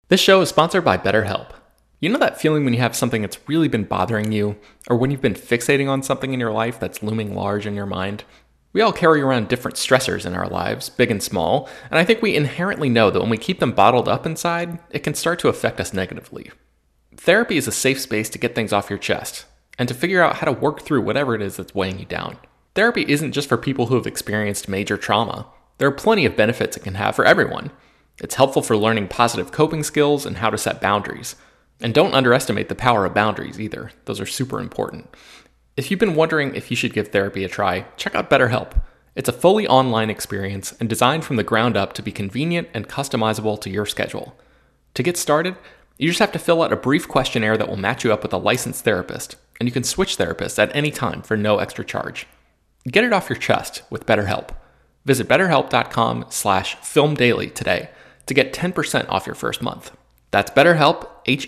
This show is sponsored by BetterHelp. You know that feeling when you have something that's really been bothering you, or when you've been fixating on something in your life that's looming large in your mind? We all carry around different stressors in our lives, big and small, and I think we inherently know that when we keep them bottled up inside, it can start to affect us negatively. Therapy is a safe space to get things off your chest, and to figure out how to work through whatever it is that's weighing you down. Therapy isn't just for people who have experienced major trauma. There are plenty of benefits it can have for everyone. It's helpful for learning positive coping skills and how to set boundaries. And don't underestimate the power of boundaries either. Those are super important. If you've been wondering if you should give therapy a try, check out BetterHelp. It's a fully online experience and designed from the ground up to be convenient and customizable to your schedule. To get started, you just have to fill out a brief questionnaire that will match you up with a licensed therapist, and you can switch therapists at any time for no extra charge. Get it off your chest with BetterHelp. Visit betterhelp.com/filmdaily today to get 10% off your first month. That's BetterHelp,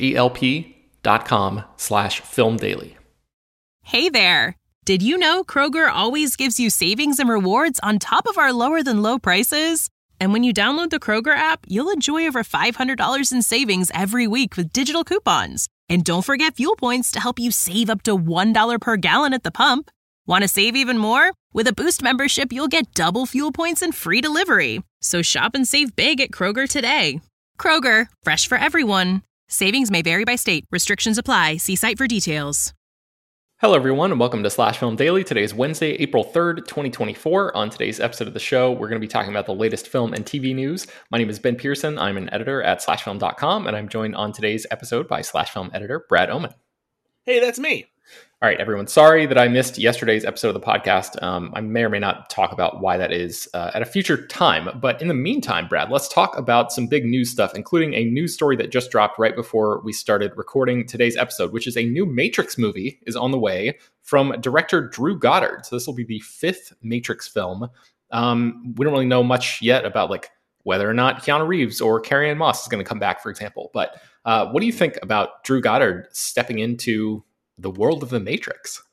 HELP.com/filmdaily. Hey there! Did you know Kroger always gives you savings and rewards on top of our lower than low prices? And when you download the Kroger app, you'll enjoy over $500 in savings every week with digital coupons. And don't forget fuel points to help you save up to $1 per gallon at the pump. Want to save even more? With a Boost membership, you'll get double fuel points and free delivery. So shop and save big at Kroger today. Kroger, fresh for everyone. Savings may vary by state. Restrictions apply. See site for details. Hello, everyone, and welcome to Slash Film Daily. Today is Wednesday, April 3rd, 2024. On today's episode of the show, we're going to be talking about the latest film and TV news. My name is Ben Pearson. I'm an editor at SlashFilm.com, and I'm joined on today's episode by Slash Film editor Brad Oman. Hey, that's me. All right, everyone. Sorry that I missed yesterday's episode of the podcast. I may or may not talk about why that is at a future time. But in the meantime, Brad, let's talk about some big news stuff, including a news story that just dropped right before we started recording today's episode, which is a new Matrix movie is on the way from director Drew Goddard. So this will be the fifth Matrix film. We don't really know much yet about whether or not Keanu Reeves or Carrie-Anne Moss is going to come back, for example. But what do you think about Drew Goddard stepping into the world of the Matrix?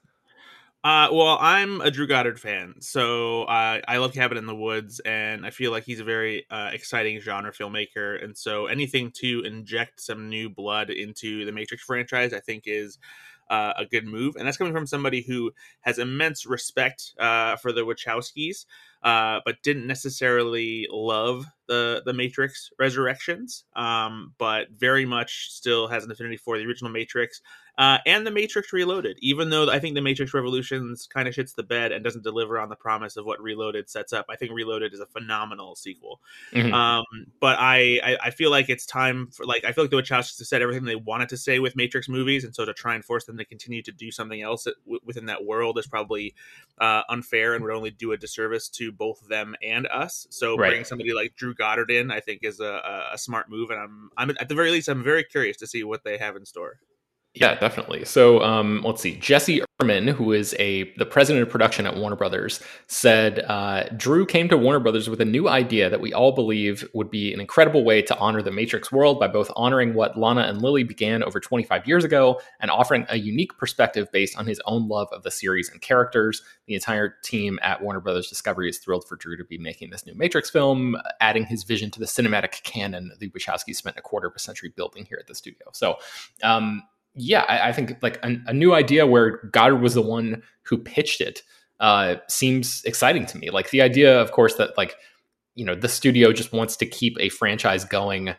Well, I'm a Drew Goddard fan, so I love Cabin in the Woods, and I feel like he's a very exciting genre filmmaker, and so anything to inject some new blood into the Matrix franchise, I think is a good move, and that's coming from somebody who has immense respect for the Wachowskis, but didn't necessarily love the Matrix Resurrections, but very much still has an affinity for the original Matrix. And the Matrix Reloaded, even though I think the Matrix Revolutions kind of shits the bed and doesn't deliver on the promise of what Reloaded sets up. I think Reloaded is a phenomenal sequel. Mm-hmm. But I feel like it's time for I feel like the Wachowskis have said everything they wanted to say with Matrix movies, and so to try and force them to continue to do something else within that world is probably unfair and would only do a disservice to both them and us. So bringing somebody like Drew Goddard in, I think, is a smart move, and I'm at the very least I'm very curious to see what they have in store. Yeah, definitely. So let's see. Jesse Ehrman, who is the president of production at Warner Brothers, said Drew came to Warner Brothers with a new idea that we all believe would be an incredible way to honor the Matrix world by both honoring what Lana and Lily began over 25 years ago and offering a unique perspective based on his own love of the series and characters. The entire team at Warner Brothers Discovery is thrilled for Drew to be making this new Matrix film, adding his vision to the cinematic canon the Wachowskis spent a quarter of a century building here at the studio. So, yeah, I think a new idea where Goddard was the one who pitched it seems exciting to me. Like the idea, of course, that the studio just wants to keep a franchise going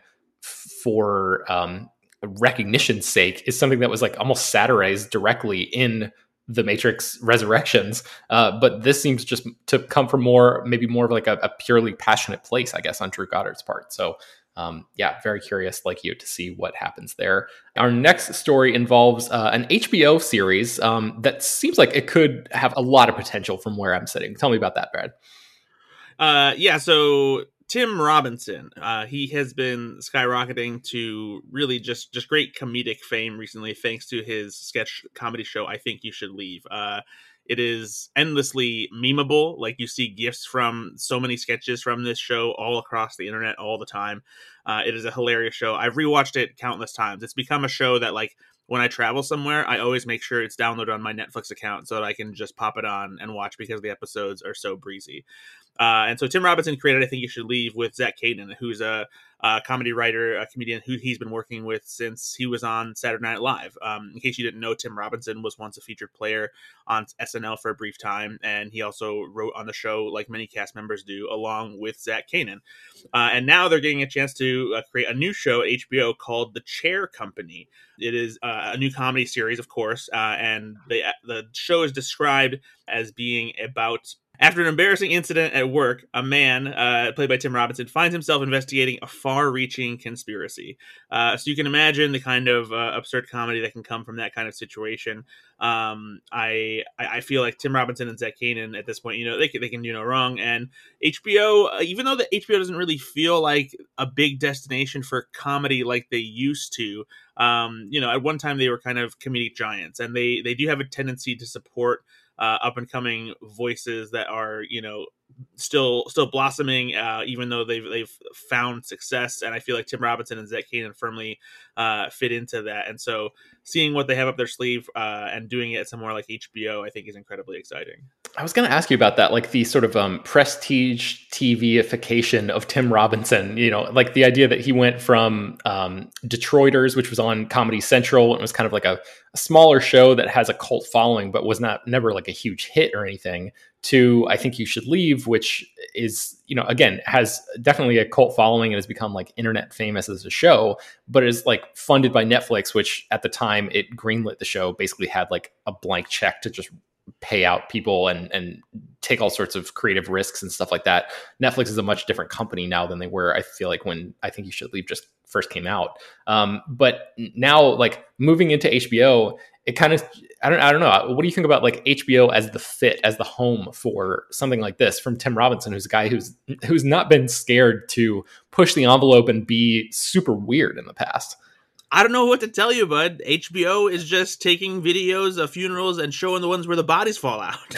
for recognition's sake is something that was almost satirized directly in the Matrix Resurrections. But this seems just to come from maybe more of a purely passionate place, I guess, on Drew Goddard's part. So yeah, very curious like you to see what happens there. Our next story involves an HBO series that seems like it could have a lot of potential from where I'm sitting. Tell me about that, Brad. Yeah, so Tim Robinson, he has been skyrocketing to really just great comedic fame recently, thanks to his sketch comedy show, I Think You Should Leave. It is endlessly memeable. You see GIFs from so many sketches from this show all across the internet all the time. It is a hilarious show. I've rewatched it countless times. It's become a show that when I travel somewhere, I always make sure it's downloaded on my Netflix account so that I can just pop it on and watch because the episodes are so breezy. And so Tim Robinson created I Think You Should Leave with Zach Caden, who's a comedy writer, a comedian who he's been working with since he was on Saturday Night Live. In case you didn't know, Tim Robinson was once a featured player on SNL for a brief time, and he also wrote on the show like many cast members do, along with Zach Caden. And now they're getting a chance to create a new show at HBO called The Chair Company. It is a new comedy series, of course, and the show is described as being about after an embarrassing incident at work, a man, played by Tim Robinson, finds himself investigating a far-reaching conspiracy. So you can imagine the kind of absurd comedy that can come from that kind of situation. I feel like Tim Robinson and Zach Caden at this point, they can do no wrong. And HBO, even though the HBO doesn't really feel like a big destination for comedy like they used to, at one time they were kind of comedic giants, and they do have a tendency to support up and coming voices that are still blossoming, even though they've found success. And I feel like Tim Robinson and Zach Caden firmly fit into that. And so seeing what they have up their sleeve and doing it somewhere like HBO, I think is incredibly exciting. I was going to ask you about that, like the sort of prestige TV-ification of Tim Robinson, like the idea that he went from Detroiters, which was on Comedy Central, and was kind of like a smaller show that has a cult following, but was never like a huge hit or anything, to I Think You Should Leave, which is, again, has definitely a cult following and has become like internet famous as a show, but is like funded by Netflix, which at the time it greenlit the show basically had like a blank check to just pay out people and take all sorts of creative risks and stuff like that. Netflix is a much different company now than they were, I feel like, when I Think You Should Leave just first came out. But now, like, moving into HBO, it kind of, I don't know. What do you think about like HBO as the fit, as the home for something like this from Tim Robinson, who's a guy who's not been scared to push the envelope and be super weird in the past? I don't know what to tell you, bud. HBO is just taking videos of funerals and showing the ones where the bodies fall out.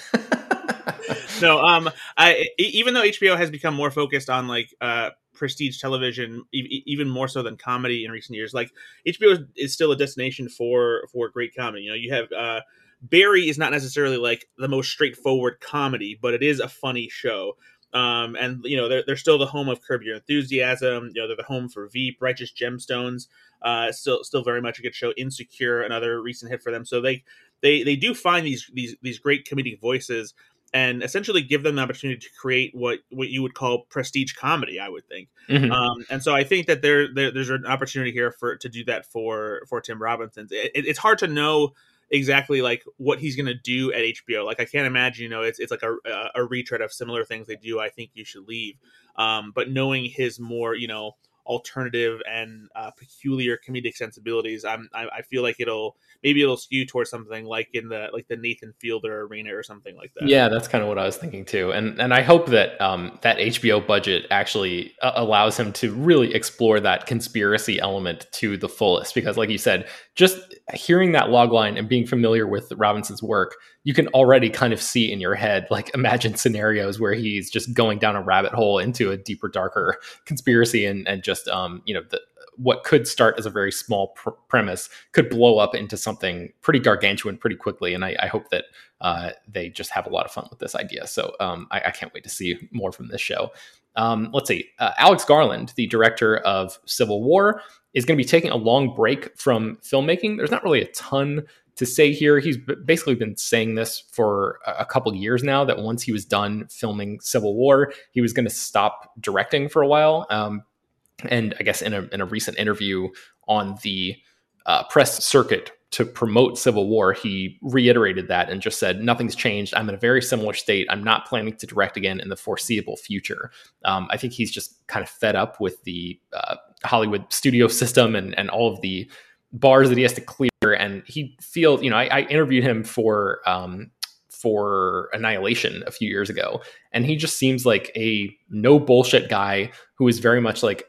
No, even though HBO has become more focused on like prestige television, even more so than comedy in recent years, like HBO is still a destination for great comedy. You have Barry is not necessarily like the most straightforward comedy, but it is a funny show. And they're still the home of Curb Your Enthusiasm. They're the home for Veep, Righteous Gemstones. Still very much a good show. Insecure, another recent hit for them. So they do find these great comedic voices and essentially give them the opportunity to create what you would call prestige comedy, I would think. Mm-hmm. And so I think that there's an opportunity here to do that for Tim Robinson. It's hard to know exactly like what he's going to do at HBO. Like I can't imagine, it's like a retread of similar things they do. I Think You Should Leave. But knowing his more, alternative and peculiar comedic sensibilities, I feel like it'll skew towards something like in the Nathan Fielder arena or something like that. Yeah, that's kind of what I was thinking too, and I hope that that HBO budget actually allows him to really explore that conspiracy element to the fullest. Because, like you said, just hearing that logline and being familiar with Robinson's work, you can already kind of see in your head, like imagine scenarios where he's just going down a rabbit hole into a deeper, darker conspiracy and just, what could start as a very small premise could blow up into something pretty gargantuan pretty quickly. And I hope that they just have a lot of fun with this idea. So I can't wait to see more from this show. Let's see. Alex Garland, the director of Civil War, is going to be taking a long break from filmmaking. There's not really a ton to say here. He's basically been saying this for a couple of years now, that once he was done filming Civil War, he was going to stop directing for a while. And I guess in a recent interview on the press circuit to promote Civil War, he reiterated that and just said, nothing's changed. I'm in a very similar state. I'm not planning to direct again in the foreseeable future. I think he's just kind of fed up with the Hollywood studio system and all of the bars that he has to clear. And he feels, I interviewed him for Annihilation a few years ago, and he just seems like a no bullshit guy who is very much like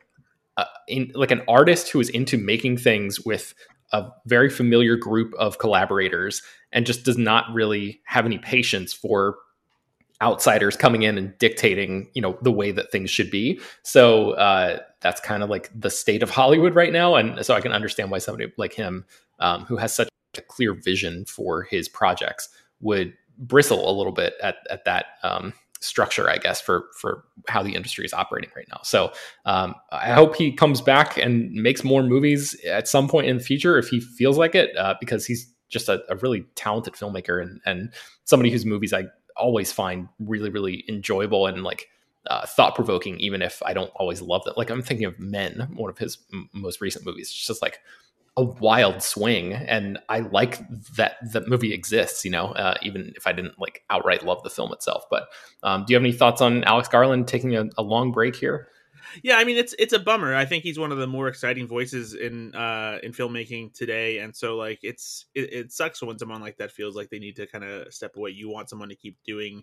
an artist who is into making things with a very familiar group of collaborators and just does not really have any patience for outsiders coming in and dictating, the way that things should be. So that's kind of like the state of Hollywood right now. And so I can understand why somebody like him, who has such a clear vision for his projects, would bristle a little bit at that structure, I guess, for how the industry is operating right now. So I hope he comes back and makes more movies at some point in the future if he feels like it, because he's just a really talented filmmaker and somebody whose movies I always find really, really enjoyable and like thought-provoking, even if I don't always love them. Like I'm thinking of Men, one of his most recent movies. It's just like a wild swing, and I like that the movie exists, even if I didn't like outright love the film itself. But do you have any thoughts on Alex Garland taking a long break here? Yeah, I mean it's a bummer. I think he's one of the more exciting voices in filmmaking today, and so like it sucks when someone like that feels like they need to kind of step away. You want someone to keep doing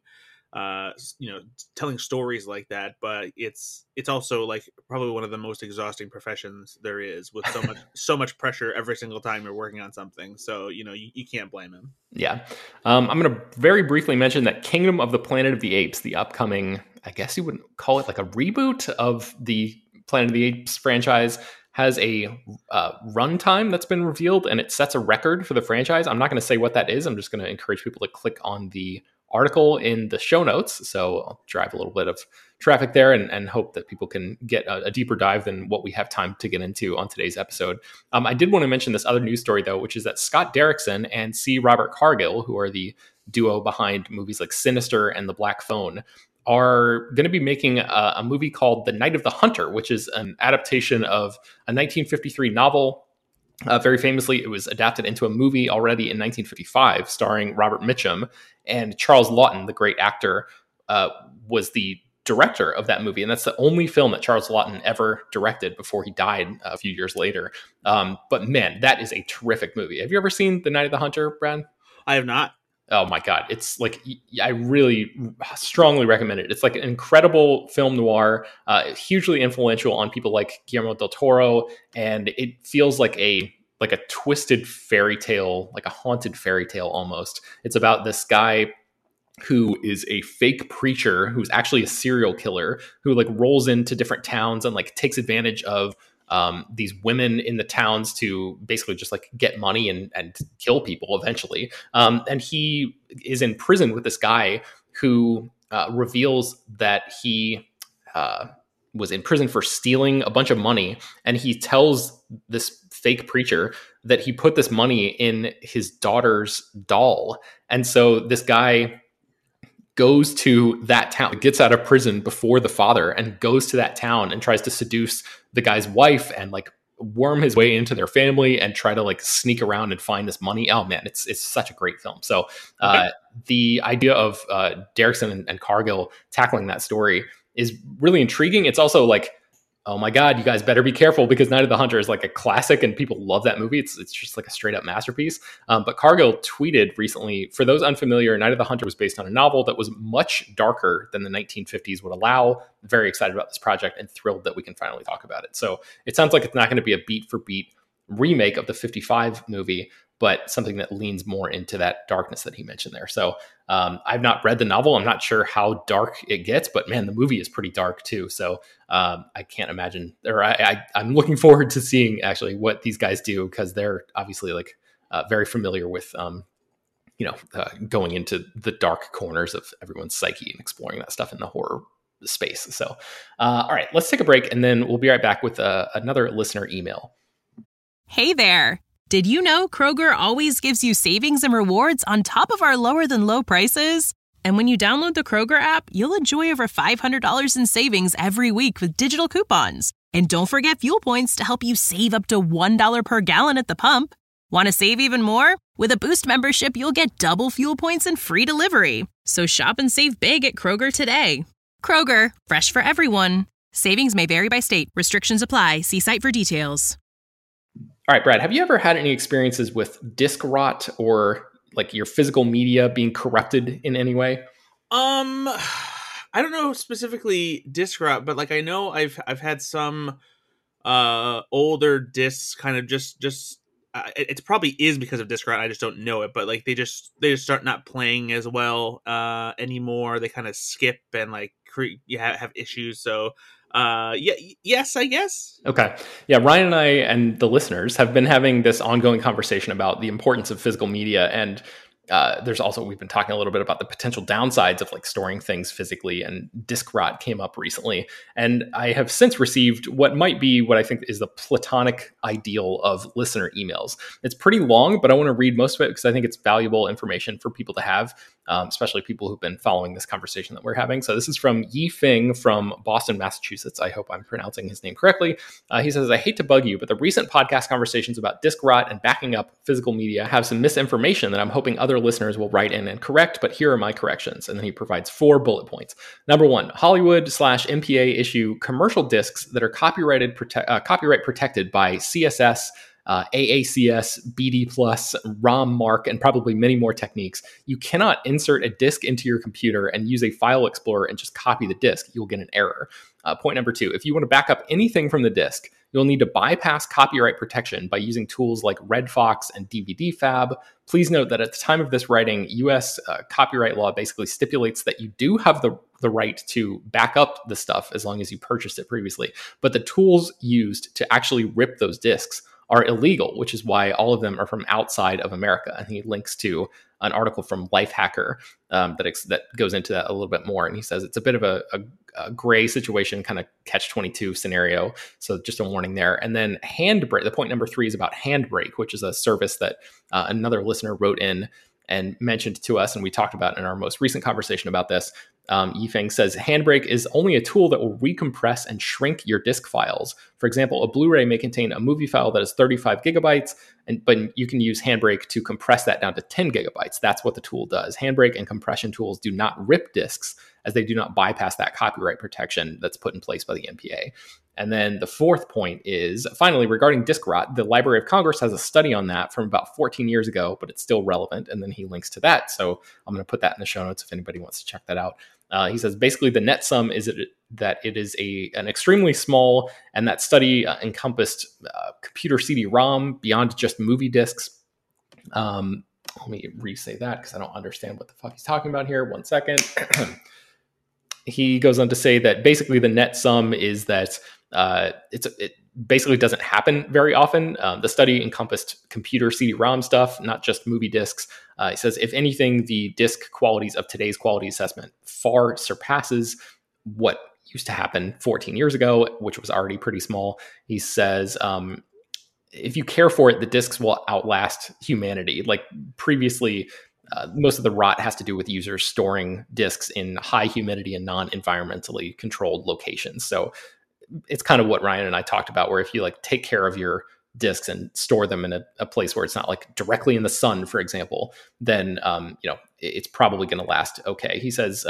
telling stories like that, but it's also like probably one of the most exhausting professions there is, with so much pressure every single time you're working on something. So you can't blame him. Yeah. I'm going to very briefly mention that Kingdom of the Planet of the Apes, the upcoming, I guess you would call it like a reboot of the Planet of the Apes franchise, has a runtime that's been revealed, and it sets a record for the franchise. I'm not going to say what that is. I'm just going to encourage people to click on the article in the show notes. So I'll drive a little bit of traffic there and hope that people can get a deeper dive than what we have time to get into on today's episode. I did want to mention this other news story, though, which is that Scott Derrickson and C. Robert Cargill, who are the duo behind movies like Sinister and The Black Phone, are going to be making a movie called The Night of the Hunter, which is an adaptation of a 1953 novel. Very famously, it was adapted into a movie already in 1955, starring Robert Mitchum, and Charles Laughton, the great actor, was the director of that movie. And that's the only film that Charles Laughton ever directed before he died a few years later. But man, that is a terrific movie. Have you ever seen The Night of the Hunter, Brad? I have not. Oh my God. It's like, I really strongly recommend it. It's like an incredible film noir, hugely influential on people like Guillermo del Toro. And it feels like a twisted fairy tale, like a haunted fairy tale almost. It's about this guy who is a fake preacher who's actually a serial killer who like rolls into different towns and like takes advantage of these women in the towns to basically just like get money and kill people eventually. And he is in prison with this guy who reveals that he was in prison for stealing a bunch of money. And he tells this fake preacher that he put this money in his daughter's doll. And so this guy goes to that town, gets out of prison before the father, and goes to that town and tries to seduce the guy's wife and like worm his way upon their family and try to like sneak around and find this money. Oh man, it's such a great film. So the idea of Derrickson and Cargill tackling that story is really intriguing. It's also like, oh my God, you guys better be careful, because Night of the Hunter is like a classic and people love that movie. It's just like a straight up masterpiece. But Cargill tweeted recently, for those unfamiliar, Night of the Hunter was based on a novel that was much darker than the 1950s would allow. Very excited about this project and thrilled that we can finally talk about it. So it sounds like it's not going to be a beat for beat remake of the 55 movie, but something that leans more into that darkness that he mentioned there. So I've not read the novel. I'm not sure how dark it gets, but man, the movie is pretty dark too. So I can't imagine, or I'm looking forward to seeing actually what these guys do, because they're obviously like very familiar with, going into the dark corners of everyone's psyche and exploring that stuff in the horror space. So, all right, let's take a break and then we'll be right back with another listener email. Hey there. Did you know Kroger always gives you savings and rewards on top of our lower than low prices? And when you download the Kroger app, you'll enjoy over $500 in savings every week with digital coupons. And don't forget fuel points to help you save up to $1 per gallon at the pump. Want to save even more? With a Boost membership, you'll get double fuel points and free delivery. So shop and save big at Kroger today. Kroger, fresh for everyone. Savings may vary by state. Restrictions apply. See site for details. All right, Brad, have you ever had any experiences with disk rot or like your physical media being corrupted in any way? I don't know specifically disk rot, but like I know I've had some older discs kind of just it probably is because of disk rot. I just don't know it, but like they just start not playing as well anymore. They kind of skip and like have issues. So yes, I guess. Okay. Yeah, Ryan and I and the listeners have been having this ongoing conversation about the importance of physical media. And There's also, we've been talking a little bit about the potential downsides of like storing things physically, and disk rot came up recently. And I have since received what might be what I think is the platonic ideal of listener emails. It's pretty long, but I want to read most of it because I think it's valuable information for people to have, especially people who've been following this conversation that we're having. So this is from Yi Feng from Boston, Massachusetts. I hope I'm pronouncing his name correctly. He says, I hate to bug you, but the recent podcast conversations about disk rot and backing up physical media have some misinformation that I'm hoping other listeners will write in and correct, but here are my corrections. And then he provides 4 bullet points. Number 1, Hollywood/MPA issue commercial discs that are copyright protected by CSS, AACS, BD+, ROM mark, and probably many more techniques. You cannot insert a disk into your computer and use a file explorer and just copy the disk. You'll get an error. Point number 2, if you want to back up anything from the disk, you'll need to bypass copyright protection by using tools like RedFox and DVD-Fab. Please note that at the time of this writing, US copyright law basically stipulates that you do have the right to back up the stuff as long as you purchased it previously. But the tools used to actually rip those disks are illegal, which is why all of them are from outside of America. And he links to an article from Lifehacker that goes into that a little bit more. And he says it's a bit of a gray situation, kind of catch-22 scenario. So just a warning there. And then Handbrake, the point number 3 is about Handbrake, which is a service that another listener wrote in and mentioned to us, and we talked about in our most recent conversation about this. Yifeng says, Handbrake is only a tool that will recompress and shrink your disk files. For example, a Blu-ray may contain a movie file that is 35 gigabytes, but you can use Handbrake to compress that down to 10 gigabytes. That's what the tool does. Handbrake and compression tools do not rip disks, as they do not bypass that copyright protection that's put in place by the MPA. And then the 4th point is, finally, regarding disk rot, the Library of Congress has a study on that from about 14 years ago, but it's still relevant. And then he links to that. So I'm going to put that in the show notes if anybody wants to check that out. He says, basically, the net sum is that it is an extremely small, and that study encompassed computer CD-ROM beyond just movie disks. Let me re-say that because I don't understand what the fuck he's talking about here. 1 second. He goes on to say that basically the net sum is that it basically doesn't happen very often. The study encompassed computer CD-ROM stuff, not just movie disks. He says, if anything, the disk qualities of today's quality assessment far surpasses what used to happen 14 years ago, which was already pretty small. He says, if you care for it, the disks will outlast humanity. Like previously, most of the rot has to do with users storing disks in high humidity and non-environmentally controlled locations. So it's kind of what Ryan and I talked about, where if you like take care of your disks and store them in a place where it's not like directly in the sun, for example, then it's probably going to last okay. He says,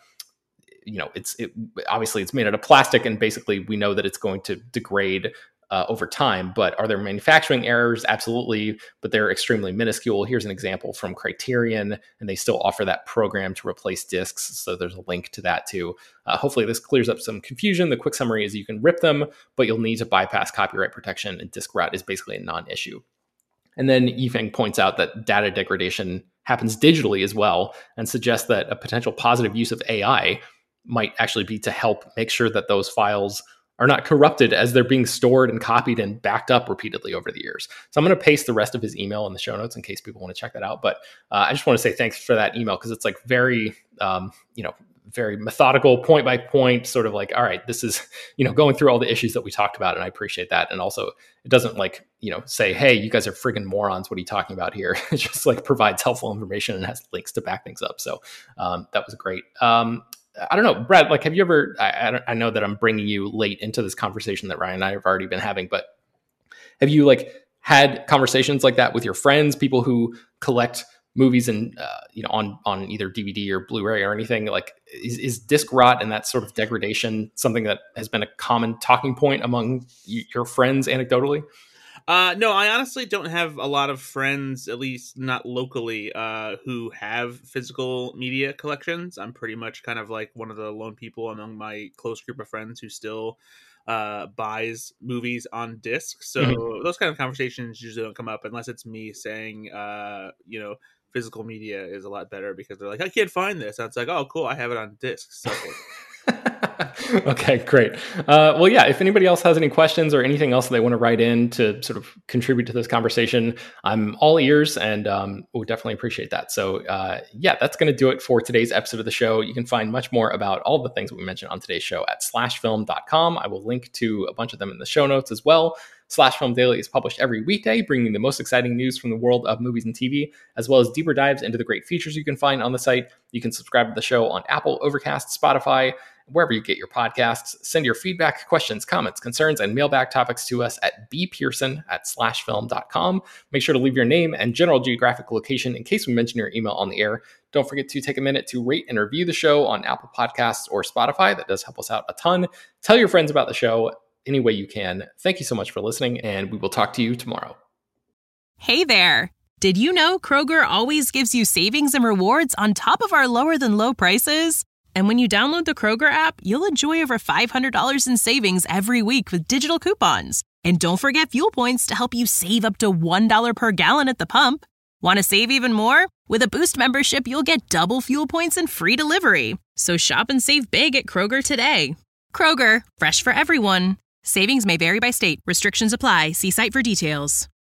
obviously it's made out of plastic, and basically we know that it's going to degrade over time. But are there manufacturing errors? Absolutely, but they're extremely minuscule. Here's an example from Criterion, and they still offer that program to replace disks. So there's a link to that too. Hopefully this clears up some confusion. The quick summary is you can rip them, but you'll need to bypass copyright protection, and disk rot is basically a non-issue. And then Yifeng points out that data degradation happens digitally as well, and suggests that a potential positive use of AI might actually be to help make sure that those files are not corrupted as they're being stored and copied and backed up repeatedly over the years. So I'm going to paste the rest of his email in the show notes in case people want to check that out. But I just want to say thanks for that email, because it's like very, very methodical, point by point, sort of like, all right, this is, going through all the issues that we talked about. And I appreciate that. And also it doesn't like, say, hey, you guys are friggin' morons. What are you talking about here? It just like provides helpful information and has links to back things up. So that was great. I don't know, Brad, like, have you ever, I know that I'm bringing you late into this conversation that Ryan and I have already been having, but have you like had conversations like that with your friends, people who collect movies and, on either DVD or Blu-ray or anything? Like, is disc rot and that sort of degradation something that has been a common talking point among your friends anecdotally? No, I honestly don't have a lot of friends, at least not locally, who have physical media collections. I'm pretty much kind of like one of the lone people among my close group of friends who still buys movies on disc. So those kind of conversations usually don't come up unless it's me saying, physical media is a lot better, because they're like, I can't find this. And it's like, oh, cool, I have it on disc. So Okay, great. Well, yeah, if anybody else has any questions or anything else they want to write in to sort of contribute to this conversation, I'm all ears and we'll definitely appreciate that. So yeah, that's going to do it for today's episode of the show. You can find much more about all the things that we mentioned on today's show at slashfilm.com. I will link to a bunch of them in the show notes as well. Slash Film Daily is published every weekday, bringing the most exciting news from the world of movies and TV, as well as deeper dives into the great features you can find on the site. You can subscribe to the show on Apple, Overcast, Spotify, wherever you get your podcasts. Send your feedback, questions, comments, concerns, and mailbag topics to us at bpearson@slashfilm.com. Make sure to leave your name and general geographic location in case we mention your email on the air. Don't forget to take a minute to rate and review the show on Apple Podcasts or Spotify. That does help us out a ton. Tell your friends about the show any way you can. Thank you so much for listening, and we will talk to you tomorrow. Hey there. Did you know Kroger always gives you savings and rewards on top of our lower than low prices? And when you download the Kroger app, you'll enjoy over $500 in savings every week with digital coupons. And don't forget fuel points to help you save up to $1 per gallon at the pump. Want to save even more? With a Boost membership, you'll get double fuel points and free delivery. So shop and save big at Kroger today. Kroger, fresh for everyone. Savings may vary by state. Restrictions apply. See site for details.